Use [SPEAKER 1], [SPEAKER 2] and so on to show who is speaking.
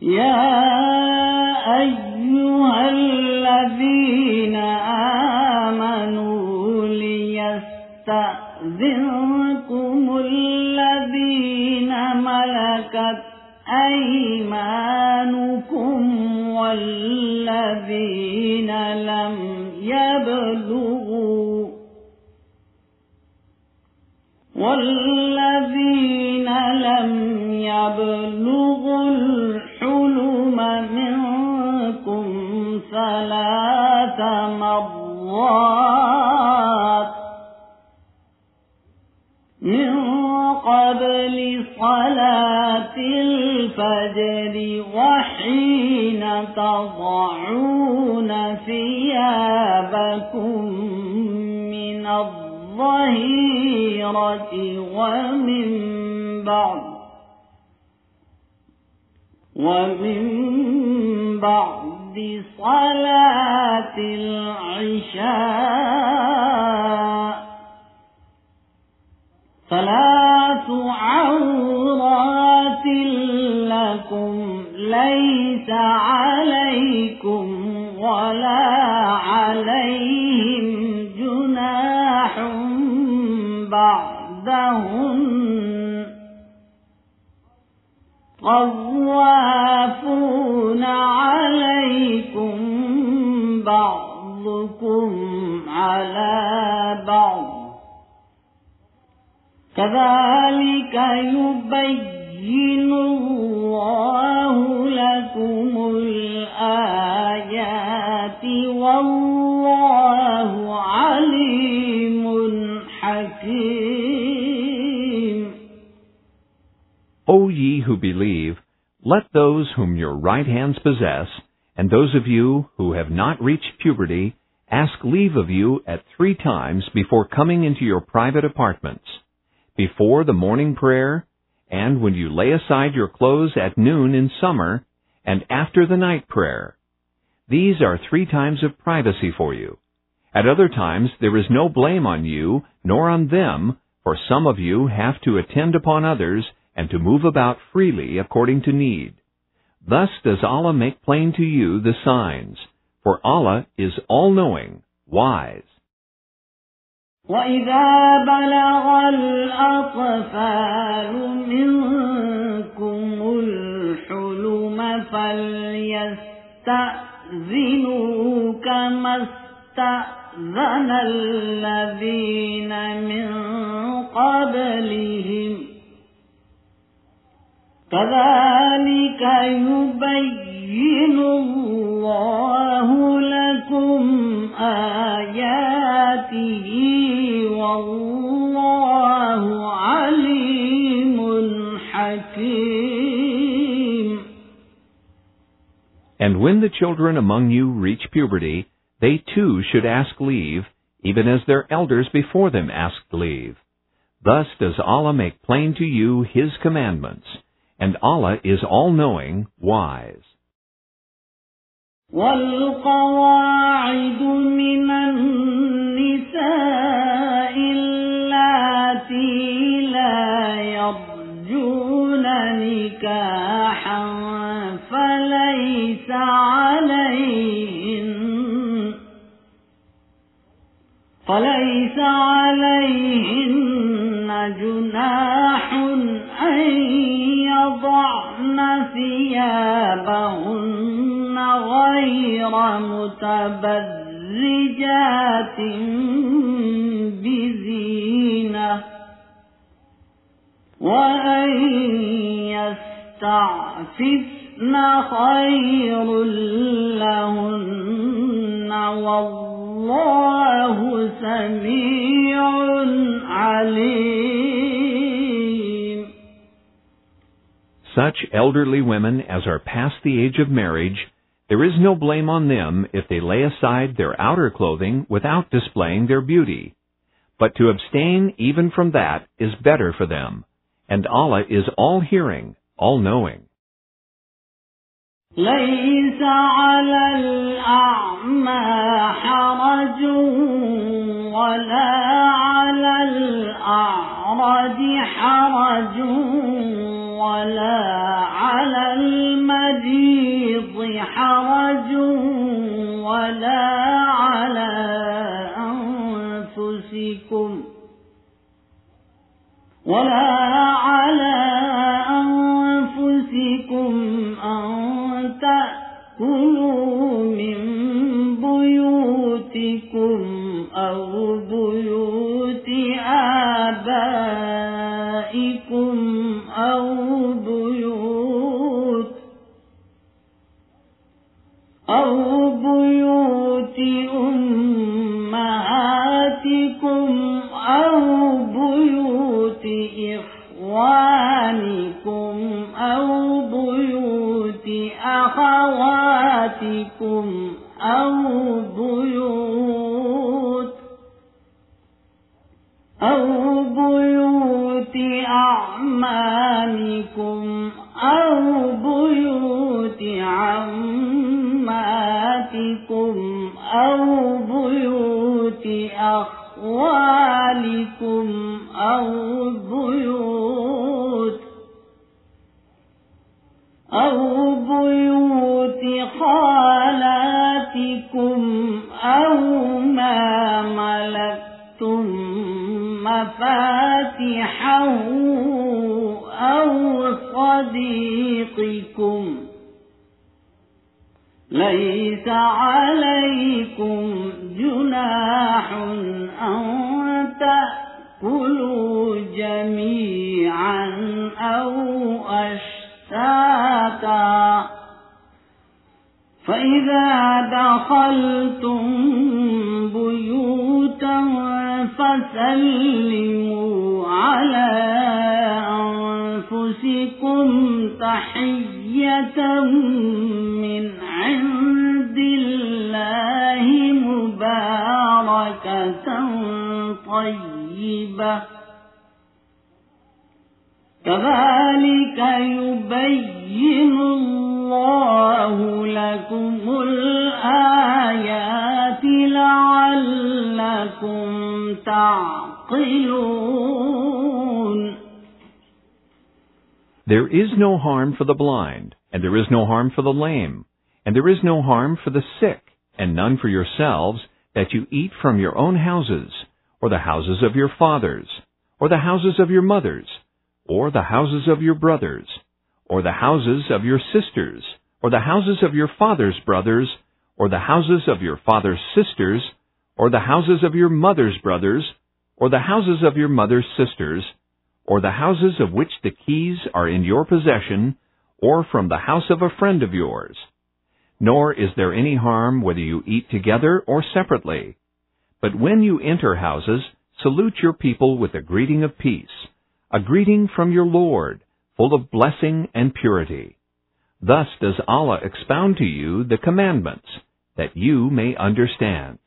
[SPEAKER 1] يا أيها الذين آمنوا ليستأذنكم الذين ملكت أيمانكم والذين لم يبلغوا الحلم منكم 3 مرات من قبل صلاة الفجر وحين تضعون ثيابكم من الظهيرة ومن بعد صلاة العشاء 3 عورات لكم ليس عليكم ولا عليهم جناح بعدهن طوافون عليكم بعضكم على بعض كذلك يبين الله لكم الآيات والله عليم حكيم.
[SPEAKER 2] O ye who believe, let those whom your right hands possess, and those of you who have not reached puberty, ask leave of you at 3 times before coming into your private apartments, before the morning prayer, and when you lay aside your clothes at noon in summer, and after the night prayer. These are 3 times of privacy for you. At other times there is no blame on you, nor on them, for some of you have to attend upon others, and to move about freely according to need. Thus does Allah make plain to you the signs, for Allah is all-knowing, wise.
[SPEAKER 1] وَإِذَا بَلَغَ الْأَطْفَالُ مِنكُمُ الْحُلُمَ فَلْيَسْتَأْذِنُوا كَمَا اسْتَأْذَنَ الَّذِينَ مِن قَبْلِهِمْ كَذَلِكَ يُبَيِّنُ اللَّهُ لَكُمْ آيَاتِهِ وَاللَّهُ عَلِيمٌ حَكِيمٌ.
[SPEAKER 2] And when the children among you reach puberty, they too should ask leave, even as their elders before them asked leave. Thus does Allah make plain to you His commandments, and Allah is all-knowing, wise.
[SPEAKER 1] وَالْقَوَاعِدُ مِنَ النِّسَاءِ اللَّاتِي لَا يَرْجُونَ نِكَاحًا فليس عليهن جناح أن يضعن ثيابهن غير متبرجات بزينة وأن يستعففن خير لهن والله سميع عليم.
[SPEAKER 2] Such elderly women as are past the age of marriage, there is no blame on them if they lay aside their outer clothing without displaying their beauty. But to abstain even from that is better for them, and Allah is all-hearing, all-knowing.
[SPEAKER 1] ليس على الأعمى حرج ولا على الأعرج حرج ولا على المريض حرج ولا على أنفسكم أن تأكلوا من بيوتكم أو بيوت آبائكم أو بيوت أمهاتكم أو بيوت إخوانكم أو بيوت أخواتكم أو بيوت أعمامكم أو بيوت عماتكم أو بيوت أخوالكم أو بيوت خالاتكم أو ما ملكتم مفاتحه أو صديقكم ليس عليكم جناح أن تأكلوا جميعا أو أشتاتا فإذا دخلتم بيوتا فسلموا على أنفسكم تحية من عند الله مباركة طيبة كذلك يبين الله لكم الآيات لعلكم تعقلون.
[SPEAKER 2] There is no harm for the blind, and there is no harm for the lame, and there is no harm for the sick, and none for yourselves, that you eat from your own houses, or the houses of your fathers, or the houses of your mothers, or the houses of your brothers, or the houses of your sisters, or the houses of your father's brothers, or the houses of your father's sisters, or the houses of your mother's brothers, or the houses of your mother's sisters, or the houses of which the keys are in your possession, or from the house of a friend of yours. Nor is there any harm whether you eat together or separately. But when you enter houses, salute your people with a greeting of peace, a greeting from your Lord, full of blessing and purity. Thus does Allah expound to you the commandments, that you may understand.